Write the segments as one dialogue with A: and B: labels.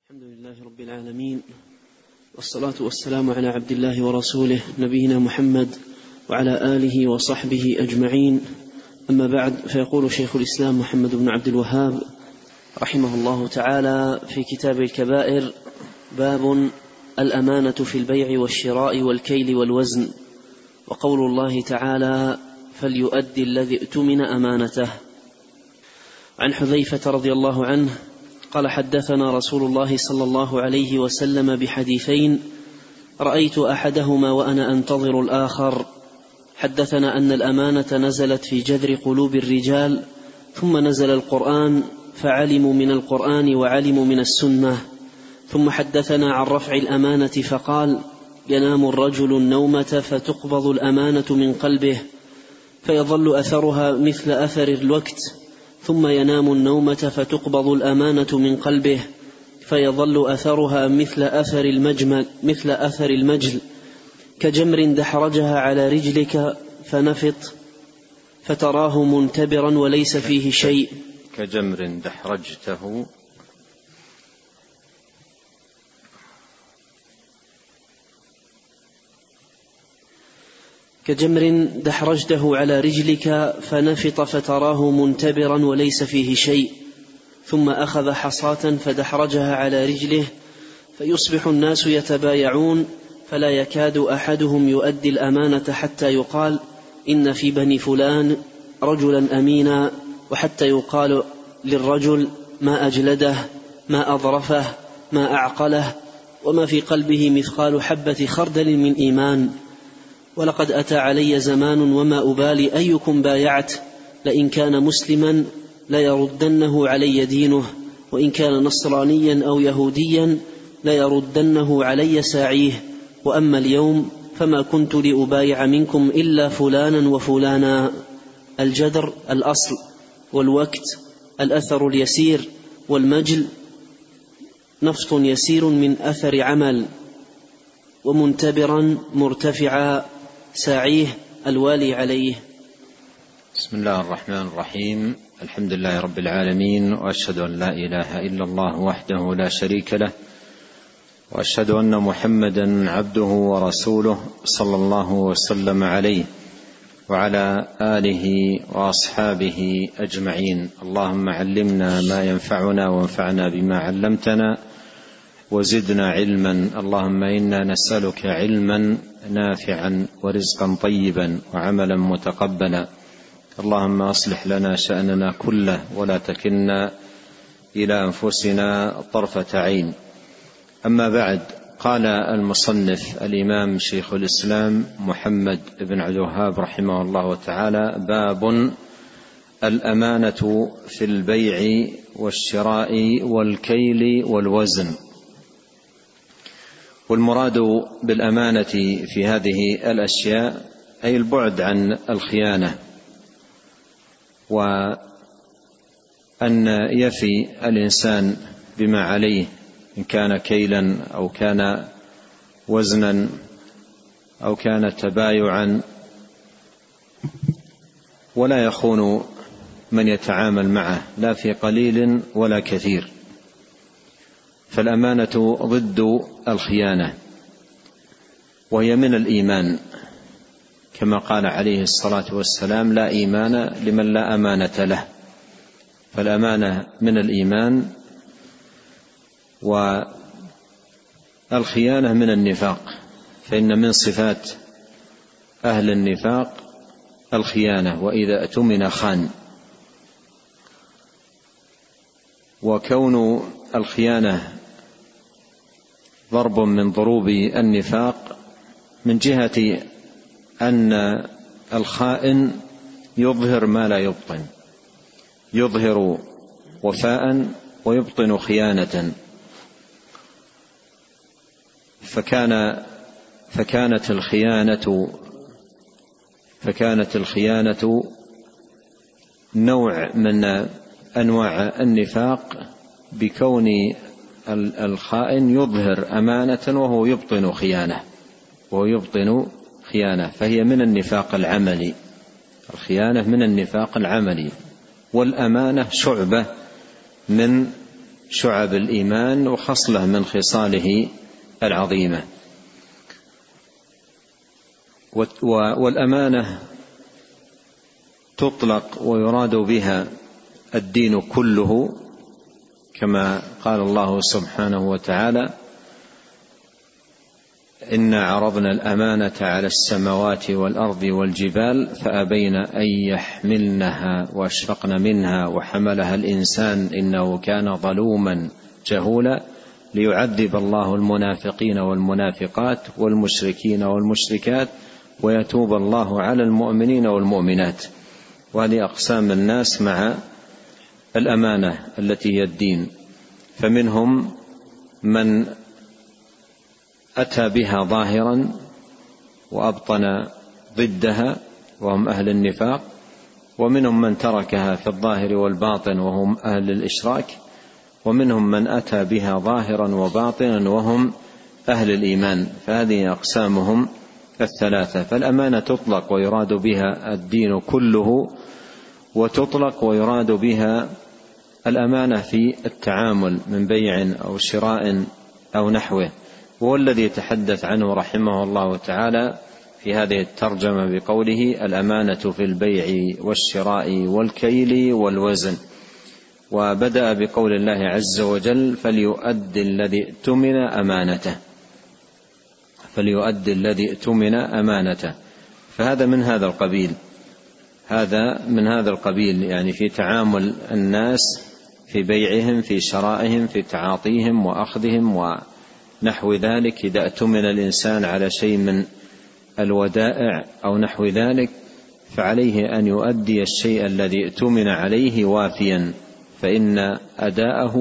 A: الحمد لله رب العالمين، والصلاة والسلام على عبد الله ورسوله نبينا محمد وعلى آله وصحبه أجمعين. أما بعد، فيقول شيخ الإسلام محمد بن عبد الوهاب رحمه الله تعالى في كتاب الكبائر: باب الأمانة في البيع والشراء والكيل والوزن. وقول الله تعالى: فليؤدي الذي اؤتمن أمانته. عن حذيفة رضي الله عنه قال: حدثنا رسول الله صلى الله عليه وسلم بحديثين رأيت أحدهما وأنا أنتظر الآخر. حدثنا أن الأمانة نزلت في جذر قلوب الرجال، ثم نزل القرآن فعلموا من القرآن وعلموا من السنة. ثم حدثنا عن رفع الأمانة فقال: ينام الرجل النومة فتقبض الأمانة من قلبه فيظل أثرها مثل أثر الوقت، ثم ينام النومة فتقبض الأمانة من قلبه فيظل أثرها مثل أثر المجل، كجمر دحرجها على رجلك فنفط فتراه منتبرا وليس فيه شيء.
B: كجمر دحرجته
A: على رجلك فنفط فتراه منتبرا وليس فيه شيء. ثم أخذ حصاة فدحرجها على رجله فيصبح الناس يتبايعون، فلا يكاد أحدهم يؤدي الأمانة حتى يقال: إن في بني فلان رجلا أمينا، وحتى يقال للرجل: ما أجلده، ما أظرفه، ما أعقله، وما في قلبه مثقال حبة خردل من إيمان. ولقد أتى علي زمان وما أبالي أيكم بايعت، لئن كان مسلما ليردنه علي دينه، وإن كان نصرانيا أو يهوديا ليردنه علي ساعيه. وأما اليوم فما كنت لأبايع منكم إلا فلانا وفلانا. الجدر الأصل، والوقت الأثر اليسير، والمجل نفط يسير من أثر عمل، ومنتبرا مرتفعا ساعيه الوالي عليه.
B: بسم الله الرحمن الرحيم. الحمد لله رب العالمين، وأشهد أن لا إله إلا الله وحده لا شريك له، وأشهد أن محمدا عبده ورسوله صلى الله وسلم عليه وعلى آله وأصحابه أجمعين. اللهم علمنا ما ينفعنا وانفعنا بما علمتنا وزدنا علما. اللهم إنا نسألك علما نافعا ورزقا طيبا وعملا متقبلا. اللهم أصلح لنا شأننا كله ولا تكلنا إلى أنفسنا طرفة عين. أما بعد، قال المصنف الإمام شيخ الإسلام محمد بن عبد الوهاب رحمه الله تعالى: باب الأمانة في البيع والشراء والكيل والوزن. والمراد بالأمانة في هذه الأشياء أي البعد عن الخيانة، وأن يفي الإنسان بما عليه، إن كان كيلا أو كان وزنا أو كان تبايعا، ولا يخون من يتعامل معه لا في قليل ولا كثير. فالأمانة ضد الخيانة، وهي من الإيمان، كما قال عليه الصلاة والسلام: لا إيمان لمن لا أمانة له. فالأمانة من الإيمان، والخيانة من النفاق، فإن من صفات أهل النفاق الخيانة، وإذا اؤتمن خان. وكون الخيانة ضرب من ضروب النفاق من جهة أن الخائن يظهر ما لا يبطن، يظهر وفاء ويبطن خيانة. فكانت الخيانة نوع من أنواع النفاق، بكون الخائن يظهر أمانة وهو يبطن خيانة، فهي من النفاق العملي. الخيانة من النفاق العملي، والأمانة شعبة من شعب الإيمان وخصلة من خصاله العظيمة. والأمانة تطلق ويراد بها الدين كله، كما قال الله سبحانه وتعالى: إنا عرضنا الأمانة على السماوات والأرض والجبال فأبين أن يحملنها وأشفقن منها وحملها الإنسان إنه كان ظلوما جهولا ليعذب الله المنافقين والمنافقات والمشركين والمشركات ويتوب الله على المؤمنين والمؤمنات. وهذه أقسام الناس مع الأمانة التي هي الدين، فمنهم من أتى بها ظاهرا وأبطن ضدها وهم أهل النفاق، ومنهم من تركها في الظاهر والباطن وهم أهل الإشراك، ومنهم من أتى بها ظاهرا وباطنا وهم أهل الإيمان. فهذه أقسامهم الثلاثة. فالأمانة تطلق ويراد بها الدين كله، وتطلق ويراد بها الأمانة في التعامل من بيع أو شراء أو نحوه، وهو الذي يتحدث عنه رحمه الله تعالى في هذه الترجمة بقوله: الأمانة في البيع والشراء والكيل والوزن. وبدأ بقول الله عز وجل: فليؤدي الذي اؤتمن أمانته، فليؤدي الذي اؤتمن أمانته. فهذا من هذا القبيل، هذا من هذا القبيل، يعني في تعامل الناس في بيعهم في شرائهم في تعاطيهم وأخذهم ونحو ذلك. إذا اؤتمن الإنسان على شيء من الودائع أو نحو ذلك فعليه أن يؤدي الشيء الذي اؤتمن عليه وافيا، فإن أداءه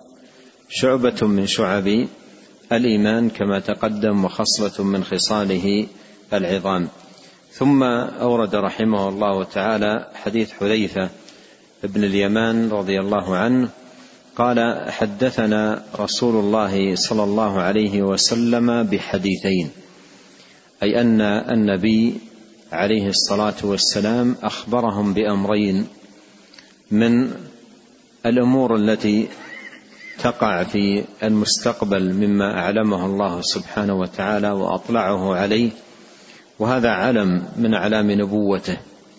B: شعبة من شعب الإيمان كما تقدم، وخصلة من خصاله العظام. ثم أورد رحمه الله تعالى حديث حذيفة ابن اليمان رضي الله عنه قال: حدثنا رسول الله صلى الله عليه وسلم بحديثين، أي أن النبي عليه الصلاة والسلام أخبرهم بأمرين من الأمور التي تقع في المستقبل مما أعلمه الله سبحانه وتعالى وأطلعه عليه، وهذا علم من أعلام نبوته،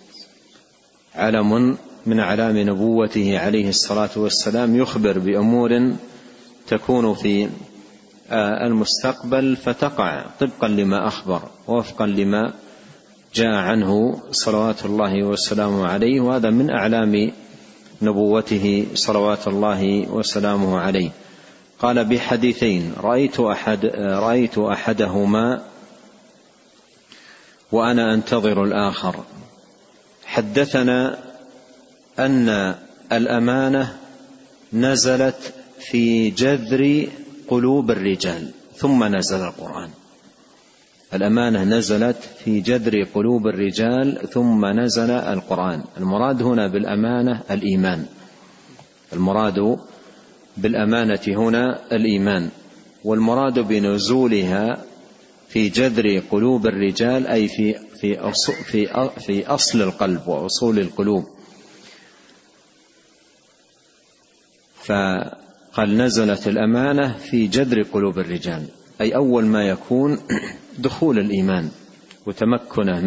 B: علم من أعلام نبوته عليه الصلاة والسلام، يخبر بأمور تكون في المستقبل فتقع طبقا لما أخبر ووفقا لما جاء عنه صلوات الله وسلامه عليه، وهذا من أعلام نبوته صلوات الله وسلامه عليه. قال: بحديثين رأيت أحدهما وأنا أنتظر الآخر. حدثنا أن الأمانة نزلت في جذر قلوب الرجال ثم نزل القرآن. الأمانة نزلت في جذر قلوب الرجال ثم نزل القرآن. المراد هنا بالأمانة الإيمان، المراد بالأمانة هنا الإيمان، والمراد بنزولها في جذر قلوب الرجال أي في أصل القلب وأصول القلوب. فقال: نزلت الأمانة في جذر قلوب الرجال، أي أول ما يكون دخول الإيمان وتمكنه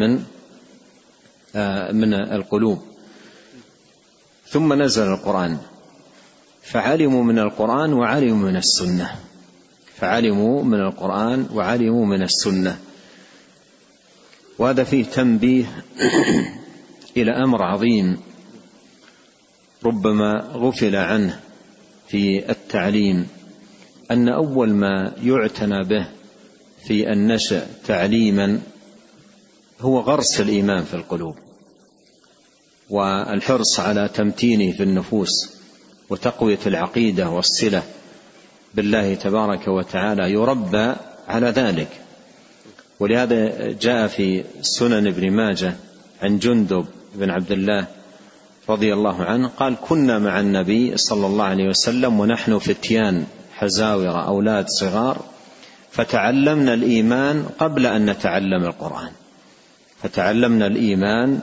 B: من القلوب. ثم نزل القرآن فعلموا من القرآن وعلموا من السنة، فعلموا من القرآن وعلموا من السنة. وهذا فيه تنبيه إلى أمر عظيم ربما غفل عنه في التعليم، أن أول ما يعتنى به في النشأ تعليما هو غرس الإيمان في القلوب والحرص على تمتينه في النفوس وتقوية العقيدة والصلة بالله تبارك وتعالى، يربى على ذلك. ولهذا جاء في سنن ابن ماجه عن جندب بن عبد الله رضي الله عنه قال: كنا مع النبي صلى الله عليه وسلم ونحن فتيان حزاورة أولاد صغار، فتعلمنا الإيمان قبل أن نتعلم القرآن، فتعلمنا الإيمان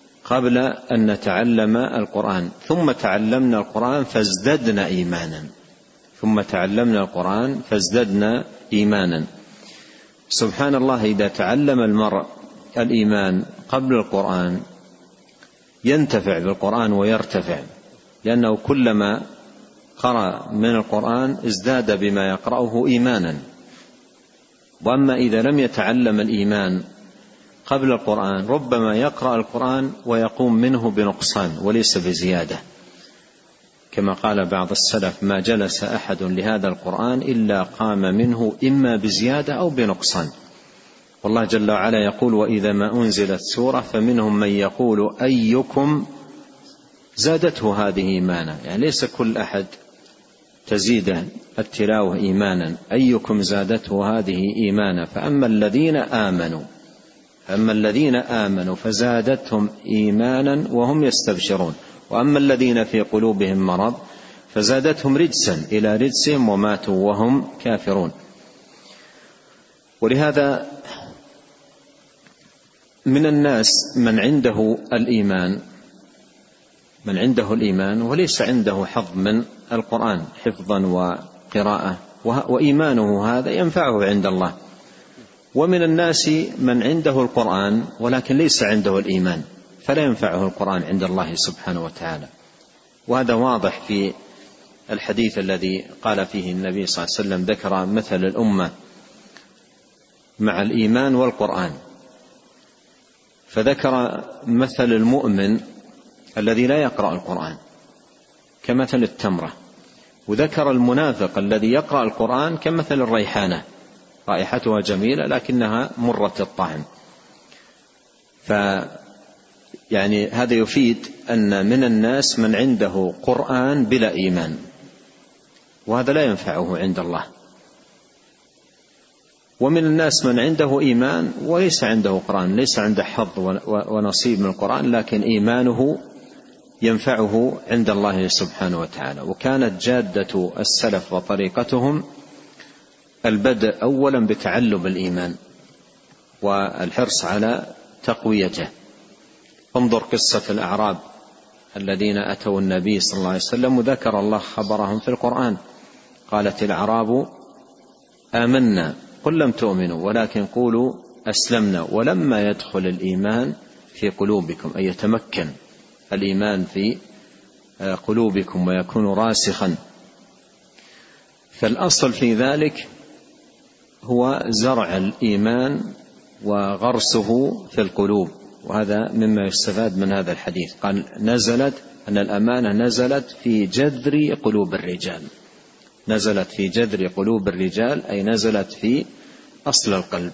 B: قبل أن نتعلم القرآن، ثم تعلمنا القرآن فازددنا إيمانا، ثم تعلمنا القرآن فازددنا إيمانا. سبحان الله، إذا تعلم المرء الإيمان قبل القرآن ينتفع بالقرآن ويرتفع، لأنه كلما قرأ من القرآن ازداد بما يقرأه إيمانا. وأما إذا لم يتعلم الإيمان قبل القرآن ربما يقرأ القرآن ويقوم منه بنقصان وليس بزيادة، كما قال بعض السلف: ما جلس أحد لهذا القرآن إلا قام منه إما بزيادة أو بنقصان. والله جل وعلا يقول: وإذا ما أنزلت سورة فمنهم من يقول أيكم زادته هذه إيمانا، يعني ليس كل أحد تزيد التلاوة إيمانا، أيكم زادته هذه إيمانا. فأما الذين آمنوا فزادتهم إيمانا وهم يستبشرون، وأما الذين في قلوبهم مرض فزادتهم رجسا إلى رجسهم وماتوا وهم كافرون. ولهذا من الناس من عنده الإيمان وليس عنده حظ من القرآن حفظا وقراءة، وإيمانه هذا ينفعه عند الله. ومن الناس من عنده القرآن ولكن ليس عنده الإيمان فلا ينفعه القرآن عند الله سبحانه وتعالى. وهذا واضح في الحديث الذي قال فيه النبي صلى الله عليه وسلم: ذكر مثل الأمة مع الإيمان والقرآن، فذكر مثل المؤمن الذي لا يقرأ القرآن كمثل التمرة، وذكر المنافق الذي يقرأ القرآن كمثل الريحانة، رائحتها جميلة لكنها مرة الطعم. يعني هذا يفيد أن من الناس من عنده قرآن بلا إيمان، وهذا لا ينفعه عند الله. ومن الناس من عنده إيمان وليس عنده قرآن، ليس عنده حظ ونصيب من القرآن، لكن إيمانه ينفعه عند الله سبحانه وتعالى. وكانت جادة السلف وطريقتهم البدء أولا بتعلم الإيمان والحرص على تقويته. انظر قصة الأعراب الذين أتوا النبي صلى الله عليه وسلم وذكر الله خبرهم في القرآن: قالت الأعراب آمنا قل لم تؤمنوا ولكن قولوا أسلمنا ولما يدخل الإيمان في قلوبكم، أي يتمكن الإيمان في قلوبكم ويكون راسخا. فالأصل في ذلك هو زرع الإيمان وغرسه في القلوب، وهذا مما يستفاد من هذا الحديث. قال أن الأمانة نزلت في جذر قلوب الرجال، نزلت في جذر قلوب الرجال أي نزلت في أصل القلب.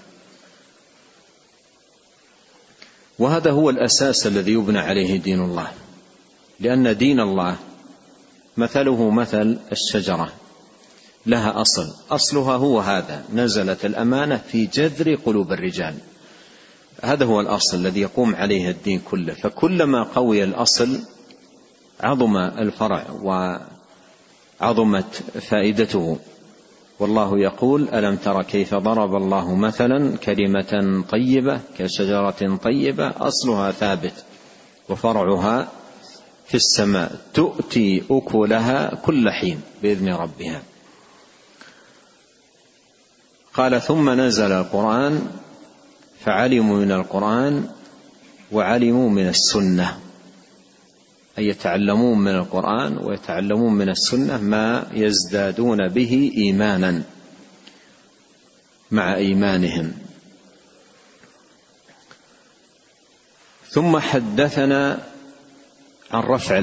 B: وهذا هو الأساس الذي يبنى عليه دين الله، لأن دين الله مثله مثل الشجرة لها أصلها هو هذا: نزلت الأمانة في جذر قلوب الرجال. هذا هو الأصل الذي يقوم عليه الدين كله، فكلما قوي الأصل عظم الفرع وعظمت فائدته. والله يقول: ألم تر كيف ضرب الله مثلا كلمة طيبة كشجرة طيبة أصلها ثابت وفرعها في السماء تؤتي أكلها كل حين بإذن ربها. قال: ثم نزل القرآن فعلموا من القرآن وعلموا من السنة، أي يتعلمون من القرآن ويتعلمون من السنة ما يزدادون به إيمانا مع إيمانهم. ثم حدثنا عن رفع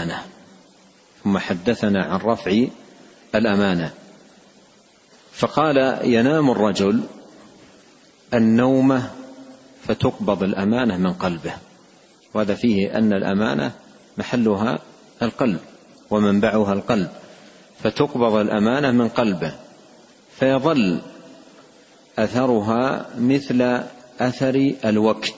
B: الأمانة، فقال: ينام الرجل النومة فتقبض الأمانة من قلبه. وهذا فيه أن الأمانة محلها القلب ومنبعها القلب، فتقبض الأمانة من قلبه فيظل أثرها مثل أثر الوقت،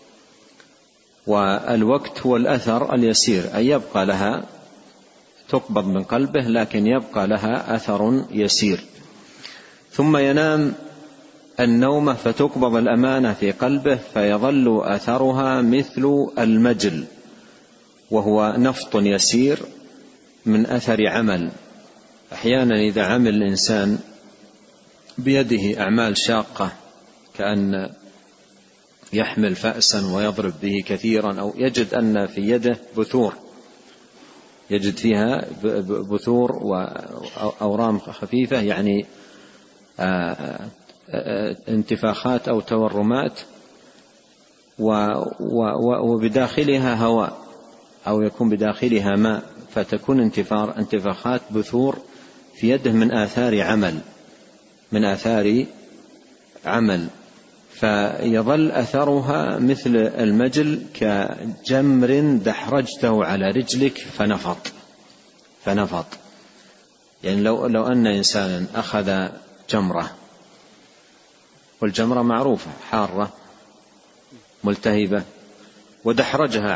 B: والوقت هو الأثر اليسير، أي يبقى لها تقبض من قلبه لكن يبقى لها أثر يسير. ثم ينام النومة فتقبض الأمانة في قلبه فيظل أثرها مثل المجل، وهو نفط يسير من أثر عمل أحيانا إذا عمل الإنسان بيده أعمال شاقة كأن يحمل فأسا ويضرب به كثيرا، أو يجد أن في يده بثور، يجد فيها بثور وأورام خفيفة، يعني انتفاخات أو تورمات، وبداخلها هواء أو يكون بداخلها ماء، فتكون انتفاخات بثور في يده من آثار عمل، فيظل أثرها مثل المجل كجمر دحرجته على رجلك فنفط. يعني لو أن إنسانا أخذ جمرة، والجمرة معروفة حارة ملتهبة، ودحرجها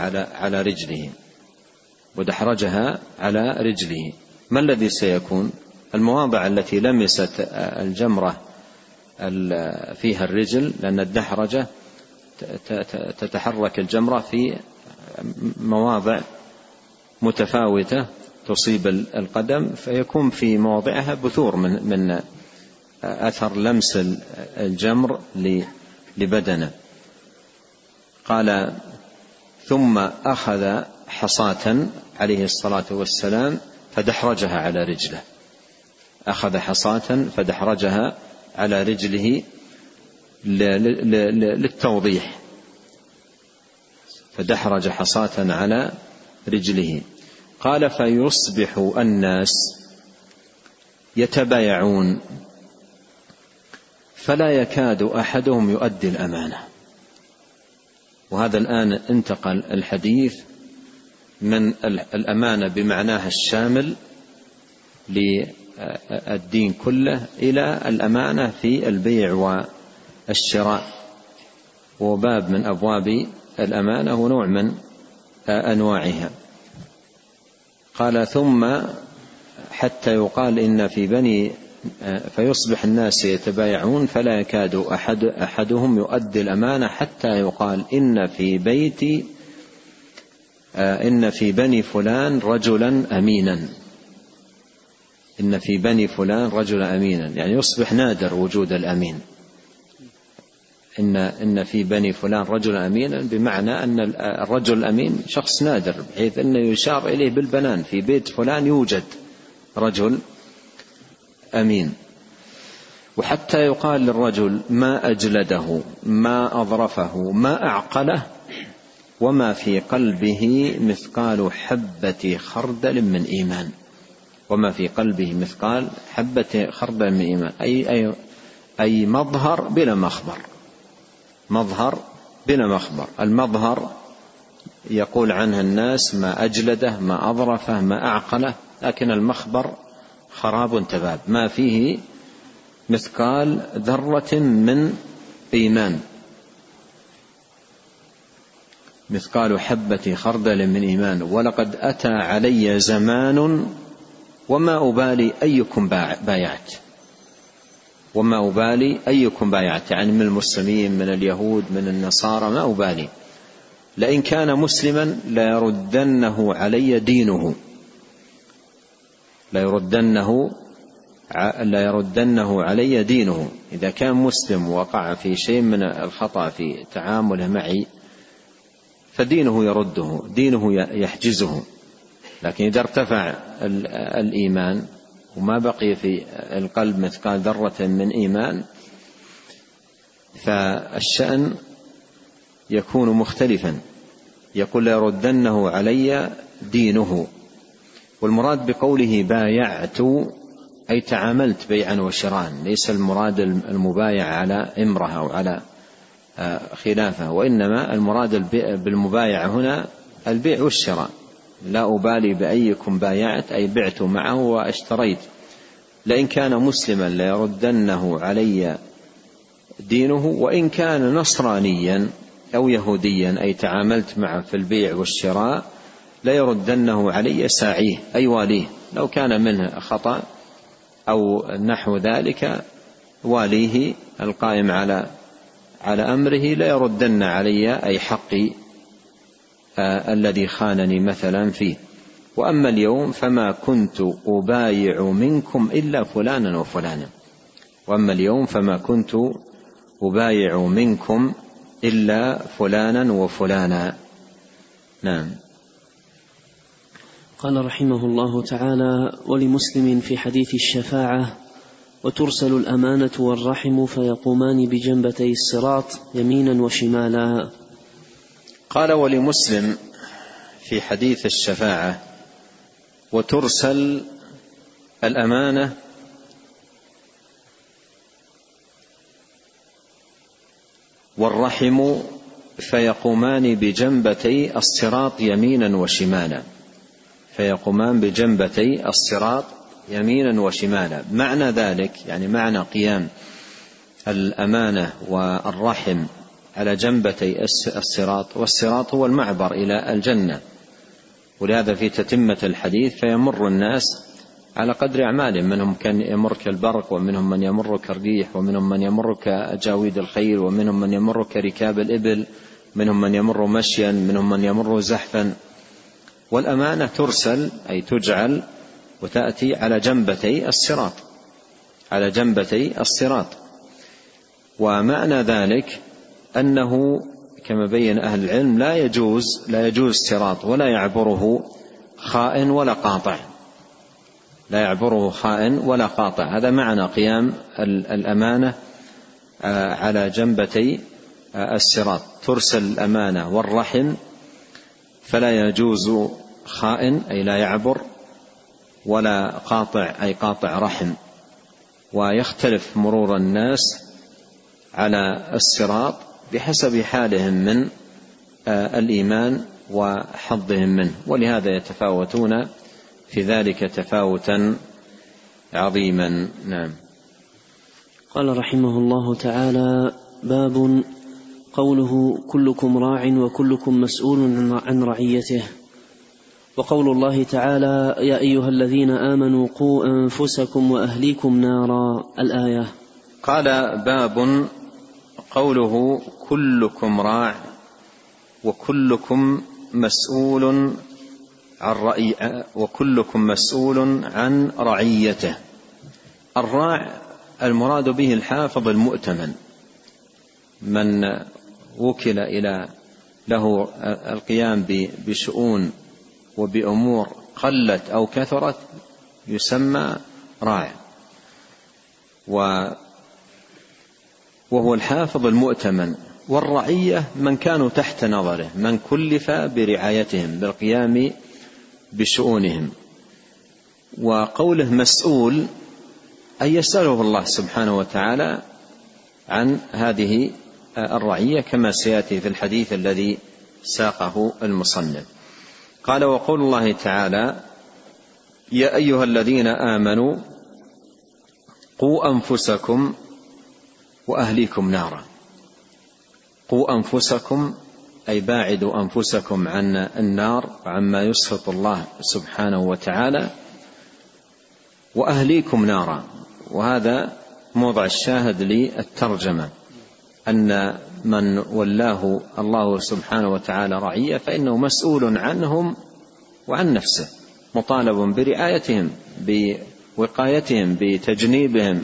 B: على رجله، ما الذي سيكون؟ المواضع التي لمست الجمرة فيها الرجل، لأن الدحرجة تتحرك الجمرة في مواضع متفاوتة تصيب القدم، فيكون في مواضعها بثور من أثر لمس الجمر لبدنه. قال: ثم أخذ حصاة عليه الصلاة والسلام فدحرجها على رجله، أخذ حصاة فدحرجها على رجله للتوضيح، فدحرج حصاة على رجله. قال: فيصبح الناس يتبايعون فلا يكاد أحدهم يؤدي الأمانة. وهذا الآن انتقل الحديث من الأمانة بمعناها الشامل للدين كله إلى الأمانة في البيع والشراء، وباب من أبواب الأمانة ونوع من أنواعها. قال: ثم حتى يقال إن في بني، فيصبح الناس يتبايعون فلا يكاد أحدهم يؤدي الأمانة حتى يقال إن في بني فلان رجلا أمينا، إن في بني فلان رجلا أمينا، يعني يصبح نادر وجود الأمين. إن في بني فلان رجلا أمينا بمعنى أن الرجل الأمين شخص نادر، بحيث أنه يشار إليه بالبنان، في بيت فلان يوجد رجل أمين. وحتى يقال للرجل: ما أجلده، ما أظرفه، ما أعقله، وما في قلبه مثقال حبة خردل من إيمان. وما في قلبه مثقال حبة خردل من إيمان، أي مظهر بلا مخبر. مظهر بلا مخبر. المظهر يقول عنه الناس ما أجلده، ما أظرفه، ما أعقله، لكن المخبر خراب تباب، ما فيه مثقال ذرة من إيمان. مثقال حبة خردل من إيمان. ولقد أتى علي زمان وما أبالي أيكم بايعت. وما أبالي أيكم بايعت، يعني من المسلمين، من اليهود، من النصارى، ما أبالي. لئن كان مسلما ليردنه علي دينه، ليردنه علي دينه. إذا كان مسلم وقع في شيء من الخطأ في تعامله معي فدينه يرده، دينه يحجزه. لكن إذا ارتفع الإيمان وما بقي في القلب مثقال ذرة من إيمان فالشأن يكون مختلفا. يقول: ليردنه علي دينه. والمراد بقوله بايعت أي تعاملت بيعا وشراء، ليس المراد المبايع على امرأة أو على خلافه، وإنما المراد بالمبايع هنا البيع والشراء. لا أبالي بأيكم بايعت، أي بعت معه واشتريت. لئن كان مسلما ليردنه علي دينه، وإن كان نصرانيا أو يهوديا أي تعاملت معه في البيع والشراء ليردنه علي ساعيه أي واليه. لو كان منه خطأ أو نحو ذلك واليه القائم على أمره ليردن علي أي حقي الذي خانني مثلا فيه. وأما اليوم فما كنت أبايع منكم إلا فلانا وفلانا. وأما اليوم فما كنت أبايع منكم إلا فلانا وفلانا. نعم.
A: قال رحمه الله تعالى: ولمسلم في حديث الشفاعة: وترسل الأمانة والرحم فيقومان بجنبتي الصراط يمينا وشمالا.
B: قال: ولمسلم في حديث الشفاعة: وترسل الأمانة والرحم فيقومان بجنبتي الصراط يمينا وشمالا. فيقومان بجنبتي الصراط يمينا وشمالا. معنى ذلك يعني معنى قيام الأمانة والرحم على جنبتي الصراط، والصراط هو المعبر إلى الجنة، ولهذا في تتمة الحديث: فيمر الناس على قدر أعمالهم، منهم كان يمر كالبرق، ومنهم من يمر كالريح، ومنهم من يمر كأجاويد الخيل، ومنهم من يمر كركاب الإبل، منهم من يمر مشيا، منهم من يمر زحفا. والأمانة ترسل أي تجعل وتأتي على جنبتي الصراط، على جنبتي الصراط. ومعنى ذلك أنه كما بين أهل العلم لا يجوز صراط ولا يعبره خائن ولا قاطع، لا يعبره خائن ولا قاطع. هذا معنى قيام الأمانة على جنبتي الصراط. ترسل الأمانة والرحم فلا يجوز خائن أي لا يعبر، ولا قاطع أي قاطع رحم. ويختلف مرور الناس على الصراط بحسب حالهم من الإيمان وحظهم منه، ولهذا يتفاوتون في ذلك تفاوتا عظيما. نعم.
A: قال رحمه الله تعالى: باب قوله: كلكم راع وكلكم مسؤول عن رعيته. وقول الله تعالى: يا أيها الذين آمنوا قوا أنفسكم وأهليكم نارا، الآية.
B: قال: باب قوله: كلكم راع وكلكم مسؤول عن رعيته. الراع المراد به الحافظ المؤتمن، من وكل له القيام بشؤون وبأمور قلت أو كثرت يسمى راع، وهو الحافظ المؤتمن. والرعية من كانوا تحت نظره، من كلف برعايتهم بالقيام بشؤونهم. وقوله مسؤول أي يسأله الله سبحانه وتعالى عن هذه الرعية، كما سيأتي في الحديث الذي ساقه المصنف. قال: وقول الله تعالى: يا أيها الذين آمنوا قوا أنفسكم وأهليكم نارا. قوا أنفسكم أي باعدوا أنفسكم عن النار وعما يسخط الله سبحانه وتعالى، وأهليكم نارا. وهذا موضع الشاهد للترجمة، أن من ولاه الله سبحانه وتعالى رعية فإنه مسؤول عنهم وعن نفسه، مطالب برعايتهم، بوقايتهم، بتجنيبهم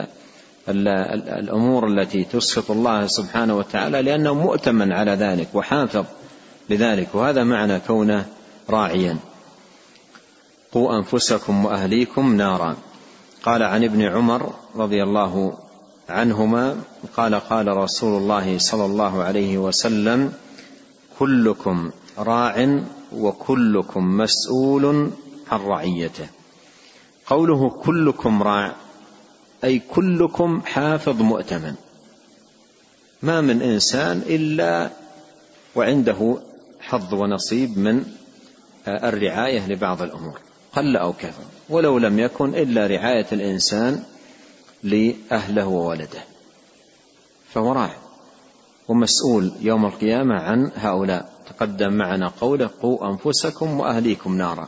B: الأمور التي تسخط الله سبحانه وتعالى، لأنه مؤتمن على ذلك وحافظ لذلك. وهذا معنى كونه راعيا. قوا أنفسكم وأهليكم نارا. قال عن ابن عمر رضي الله عنهما قال: قال رسول الله صلى الله عليه وسلم: كلكم راع وكلكم مسؤول عن رعيته. قوله كلكم راع أي كلكم حافظ مؤتمن، ما من إنسان إلا وعنده حظ ونصيب من الرعاية لبعض الأمور قل أو كثر، ولو لم يكن إلا رعاية الإنسان لأهله وولده، فهو راع ومسؤول يوم القيامة عن هؤلاء. تقدم معنا قوله: قوا أنفسكم وأهليكم نارا.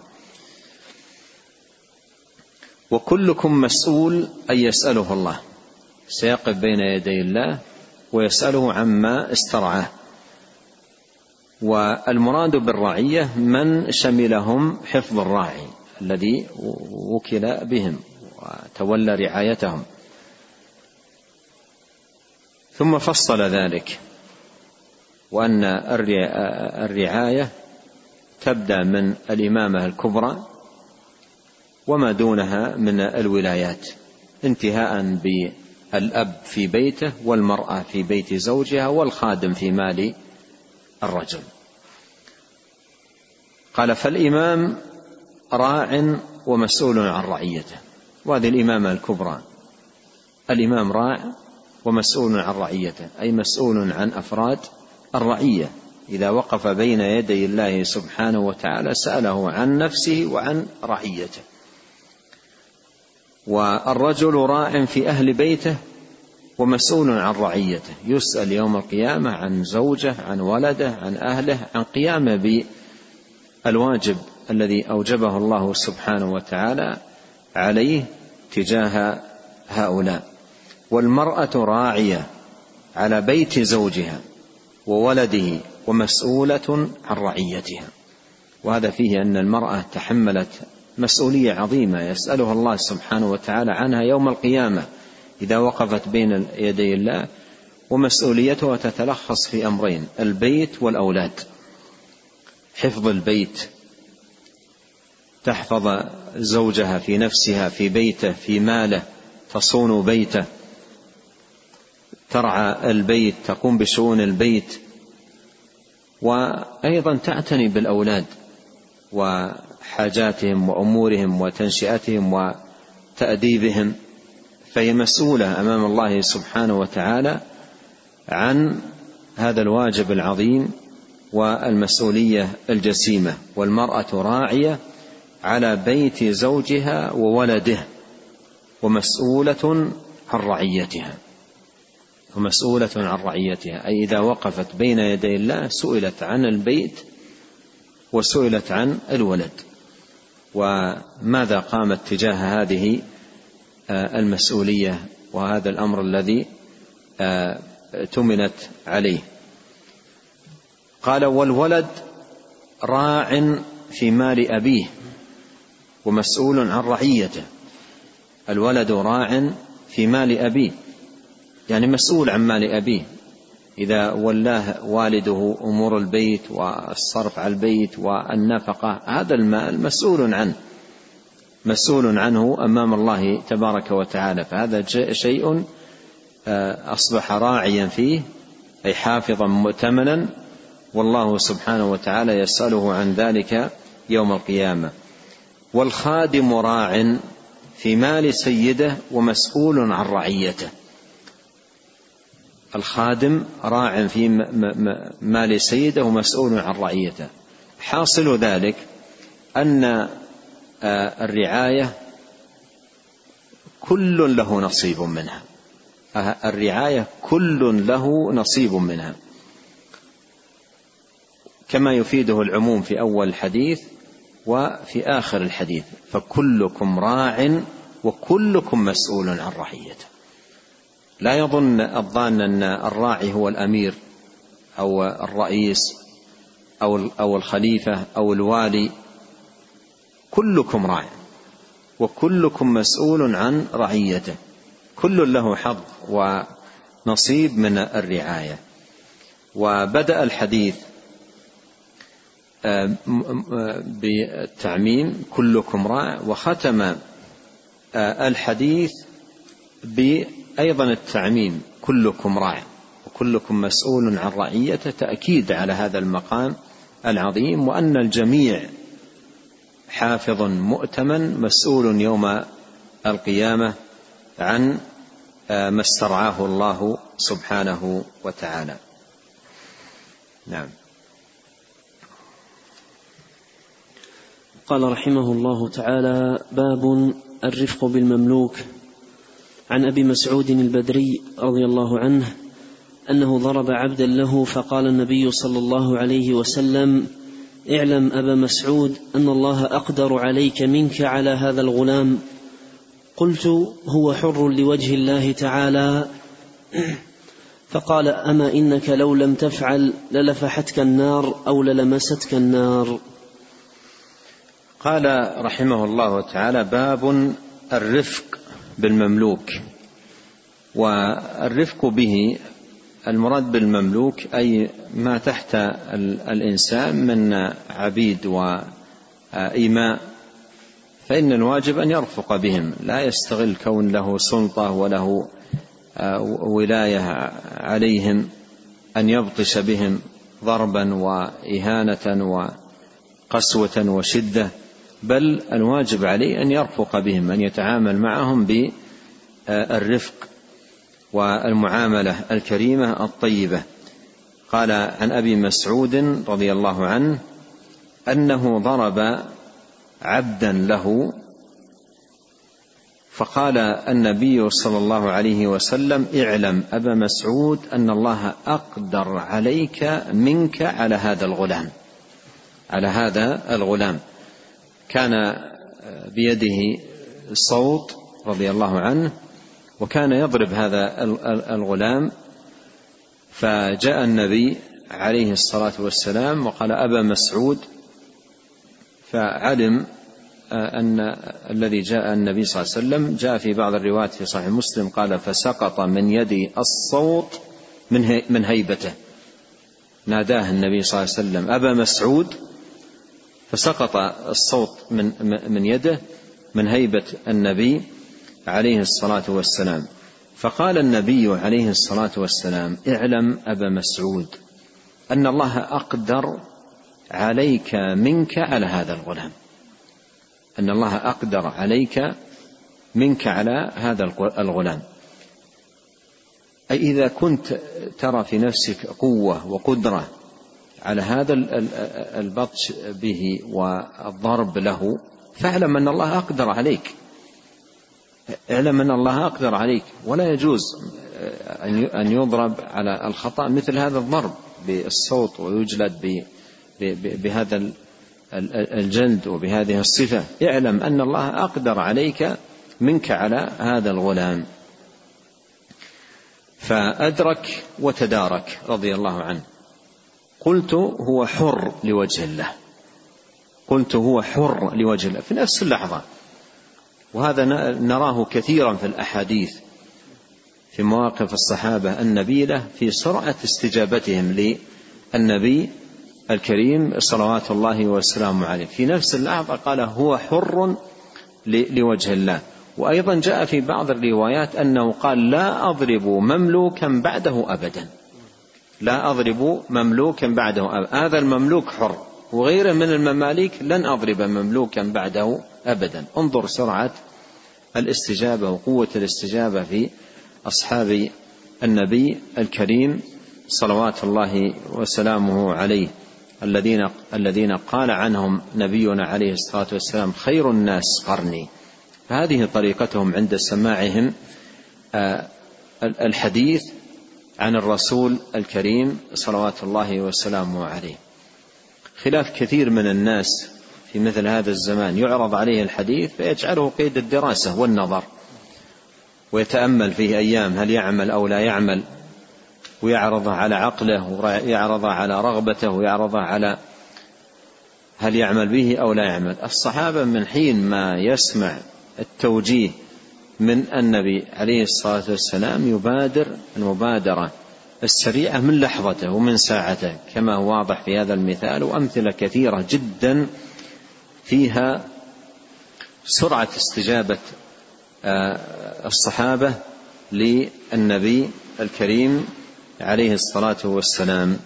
B: وكلكم مسؤول أي يسأله الله، سيقف بين يدي الله ويسأله عما استرعاه. والمراد بالرعية من شملهم حفظ الراعي الذي وكل بهم وتولى رعايتهم. ثم فصل ذلك وأن الرعاية تبدأ من الإمامة الكبرى وما دونها من الولايات، انتهاء بالأب في بيته والمرأة في بيت زوجها والخادم في مال الرجل. قال: فالإمام راع ومسؤول عن رعيته. وهذه الإمامة الكبرى، الإمام راع ومسؤول عن رعيته، أي مسؤول عن أفراد الرعية. إذا وقف بين يدي الله سبحانه وتعالى سأله عن نفسه وعن رعيته. والرجل راع في أهل بيته ومسؤول عن رعيته، يسأل يوم القيامة عن زوجه، عن ولده، عن أهله، عن قيامه بالواجب الذي أوجبه الله سبحانه وتعالى عليه تجاه هؤلاء. والمرأة راعية على بيت زوجها وولده ومسؤولة عن رعيتها. وهذا فيه أن المرأة تحملت مسؤولية عظيمة يسألها الله سبحانه وتعالى عنها يوم القيامة إذا وقفت بين يدي الله. ومسؤوليتها تتلخص في أمرين: البيت والأولاد. حفظ البيت، تحفظ زوجها في نفسها، في بيته، في ماله، تصون بيته، ترعى البيت، تقوم بشؤون البيت، وأيضا تعتني بالأولاد وحاجاتهم وأمورهم وتنشئتهم وتأديبهم. فهي مسؤولة أمام الله سبحانه وتعالى عن هذا الواجب العظيم والمسؤولية الجسيمة. والمرأة راعية على بيت زوجها وولده ومسؤولة عن رعيتها. ومسؤولة عن رعيتها، أي إذا وقفت بين يدي الله سئلت عن البيت وسئلت عن الولد، وماذا قامت تجاه هذه المسؤولية وهذا الأمر الذي تمنت عليه. قال: والولد راع في مال أبيه ومسؤول عن رعيته. الولد راع في مال أبيه، يعني مسؤول عن مال أبيه. إذا ولاه والده أمور البيت والصرف على البيت والنفقة، هذا المال مسؤول عنه أمام الله تبارك وتعالى. فهذا شيء أصبح راعيا فيه، أي حافظا مؤتمنا، والله سبحانه وتعالى يسأله عن ذلك يوم القيامة. والخادم راع في مال سيده ومسؤول عن رعيته. الخادم راع في مال سيده ومسؤول عن رعيته. حاصل ذلك أن الرعاية كل له نصيب منها. الرعاية كل له نصيب منها، كما يفيده العموم في أول الحديث وفي آخر الحديث: فكلكم راع وكلكم مسؤول عن رعيته. لا يظن الظان أن الراعي هو الأمير أو الرئيس أو الخليفة أو الوالي. كلكم راع وكلكم مسؤول عن رعيته، كل له حظ ونصيب من الرعاية. وبدأ الحديث بالتعميم: كلكم راع، وختم الحديث بأيضا التعميم: كلكم راع وكلكم مسؤول عن رعيته، تأكيد على هذا المقام العظيم، وأن الجميع حافظ مؤتمن مسؤول يوم القيامة عن ما استرعاه الله سبحانه وتعالى. نعم.
A: قال رحمه الله تعالى: باب الرفق بالمملوك. عن أبي مسعود البدري رضي الله عنه أنه ضرب عبدا له، فقال النبي صلى الله عليه وسلم: اعلم أبا مسعود أن الله أقدر عليك منك على هذا الغلام. قلت: هو حر لوجه الله تعالى؟ فقال: أما إنك لو لم تفعل للفحتك النار أو للمستك النار.
B: قال رحمه الله تعالى: باب الرفق بالمملوك. والرفق به المراد بالمملوك أي ما تحت الإنسان من عبيد وإماء، فإن الواجب أن يرفق بهم، لا يستغل كون له سلطة وله ولاية عليهم أن يبطش بهم ضربا وإهانة وقسوة وشدة، بل الواجب عليه أن يرفق بهم، أن يتعامل معهم بالرفق والمعاملة الكريمة الطيبة. قال عن أبي مسعود رضي الله عنه أنه ضرب عبدا له، فقال النبي صلى الله عليه وسلم: اعلم أبا مسعود أن الله أقدر عليك منك على هذا الغلام. على هذا الغلام كان بيده صوت رضي الله عنه، وكان يضرب هذا الغلام، فجاء النبي عليه الصلاة والسلام وقال: أبا مسعود، فعلم أن الذي جاء النبي صلى الله عليه وسلم جاء في بعض الروايات في صحيح مسلم قال: فسقط من يدي الصوت من هيبته. ناداه النبي صلى الله عليه وسلم: أبا مسعود، فسقط الصوت من يده من هيبة النبي عليه الصلاة والسلام. فقال النبي عليه الصلاة والسلام: اعلم أبا مسعود أن الله أقدر عليك منك على هذا الغلام. أن الله أقدر عليك منك على هذا الغلام، أي إذا كنت ترى في نفسك قوة وقدرة على هذا البطش به والضرب له، فاعلم أن الله أقدر عليك. اعلم أن الله أقدر عليك، ولا يجوز أن يضرب على الخطأ مثل هذا الضرب بالصوت ويجلد بهذا الجلد وبهذه الصفة. اعلم أن الله أقدر عليك منك على هذا الغلام. فأدرك وتدارك رضي الله عنه. قلت: هو حر لوجه الله. قلت: هو حر لوجه الله، في نفس اللحظة. وهذا نراه كثيرا في الأحاديث في مواقف الصحابة النبيلة في سرعة استجابتهم للنبي الكريم صلوات الله وسلامه عليه. في نفس اللحظة قال: هو حر لوجه الله. وأيضا جاء في بعض الروايات أنه قال: لا أضرب مملوكا بعده أبدا. لا أضرب مملوكا بعده أبدا. هذا المملوك حر، وغيره من المماليك لن أضرب مملوكا بعده أبدا. انظر سرعة الاستجابة وقوة الاستجابة في أصحاب النبي الكريم صلوات الله وسلامه عليه، الذين قال عنهم نبينا عليه الصلاة والسلام: خير الناس قرني. فهذه طريقتهم عند سماعهم الحديث عن الرسول الكريم صلوات الله وسلامه عليه، خلاف كثير من الناس في مثل هذا الزمان يعرض عليه الحديث فيجعله قيد الدراسة والنظر، ويتأمل فيه أيام هل يعمل أو لا يعمل، ويعرض على عقله ويعرض على رغبته ويعرض على هل يعمل به أو لا يعمل. الصحابة من حين ما يسمع التوجيه من النبي عليه الصلاة والسلام يبادر المبادرة السريعة من لحظته ومن ساعته، كما هو واضح في هذا المثال، وأمثلة كثيرة جدا فيها سرعة استجابة الصحابة للنبي الكريم عليه الصلاة والسلام.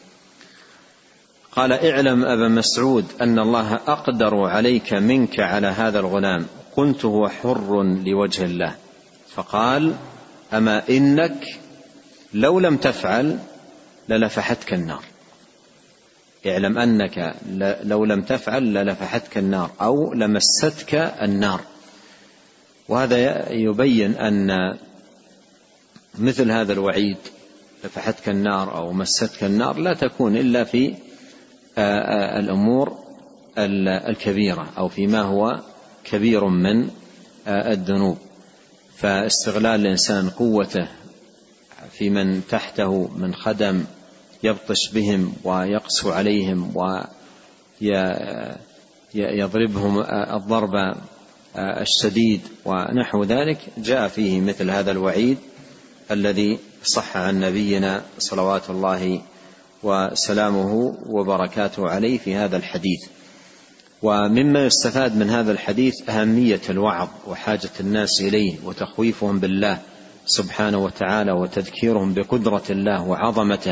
B: قال: اعلم أبا مسعود أن الله أقدر عليك منك على هذا الغلام. قلت: هو حر لوجه الله. فقال: أما إنك لو لم تفعل للفحتك النار. اعلم أنك لو لم تفعل للفحتك النار أو لمستك النار. وهذا يبين أن مثل هذا الوعيد لفحتك النار أو مستك النار لا تكون إلا في الأمور الكبيرة أو فيما هو كبير من الذنوب. فاستغلال الإنسان قوته في من تحته من خدم يبطش بهم ويقسو عليهم ويضربهم الضرب الشديد ونحو ذلك، جاء فيه مثل هذا الوعيد الذي صح عن نبينا صلوات الله وسلامه وبركاته عليه في هذا الحديث. ومما يستفاد من هذا الحديث أهمية الوعظ وحاجة الناس إليه وتخويفهم بالله سبحانه وتعالى وتذكيرهم بقدرة الله وعظمته،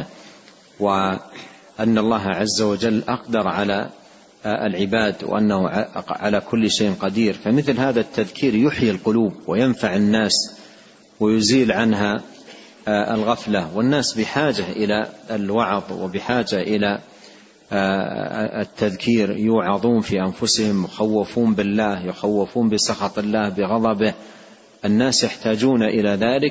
B: وأن الله عز وجل أقدر على العباد وأنه على كل شيء قدير. فمثل هذا التذكير يحيي القلوب وينفع الناس ويزيل عنها الغفلة، والناس بحاجة إلى الوعظ وبحاجة إلى التذكير، يوعظون في أنفسهم، يخوفون بالله، يخوفون بسخط الله بغضبه. الناس يحتاجون إلى ذلك،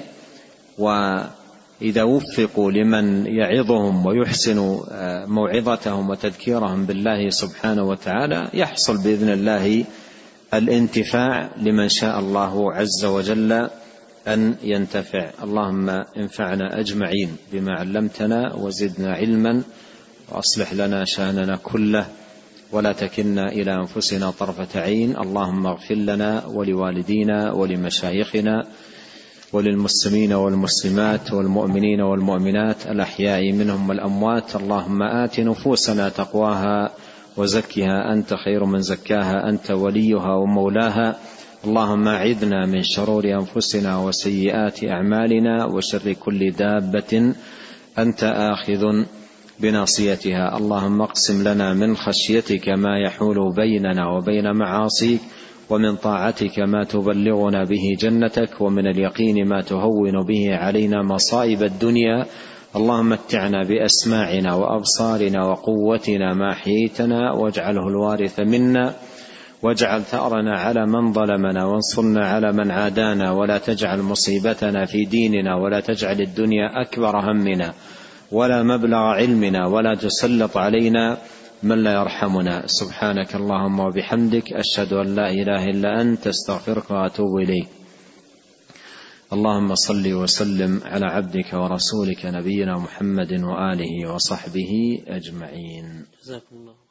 B: وإذا وفقوا لمن يعظهم ويحسن موعظتهم وتذكيرهم بالله سبحانه وتعالى يحصل بإذن الله الانتفاع لمن شاء الله عز وجل أن ينتفع. اللهم انفعنا أجمعين بما علمتنا وزدنا علما، وأصلح لنا شأننا كله ولا تكلنا إلى أنفسنا طرفة عين. اللهم اغفر لنا ولوالدينا ولمشايخنا وللمسلمين والمسلمات والمؤمنين والمؤمنات الأحياء منهم والأموات. اللهم آت نفوسنا تقواها وزكها أنت خير من زكاها، أنت وليها ومولاها. اللهم أعذنا من شرور أنفسنا وسيئات أعمالنا وشر كل دابة أنت آخذ بناصيتها. اللهم اقسم لنا من خشيتك ما يحول بيننا وبين معاصيك، ومن طاعتك ما تبلغنا به جنتك، ومن اليقين ما تهون به علينا مصائب الدنيا. اللهم متعنا بأسماعنا وأبصارنا وقوتنا ما أحييتنا، واجعله الوارث منا، واجعل ثأرنا على من ظلمنا، وانصرنا على من عادانا، ولا تجعل مصيبتنا في ديننا، ولا تجعل الدنيا أكبر همنا ولا مبلغ علمنا، ولا تسلط علينا من لا يرحمنا. سبحانك اللهم وبحمدك، أشهد أن لا إله إلا أنت، استغفرك وأتوب إليك. اللهم صل وسلم على عبدك ورسولك نبينا محمد وآله وصحبه أجمعين.
A: جزاكم الله.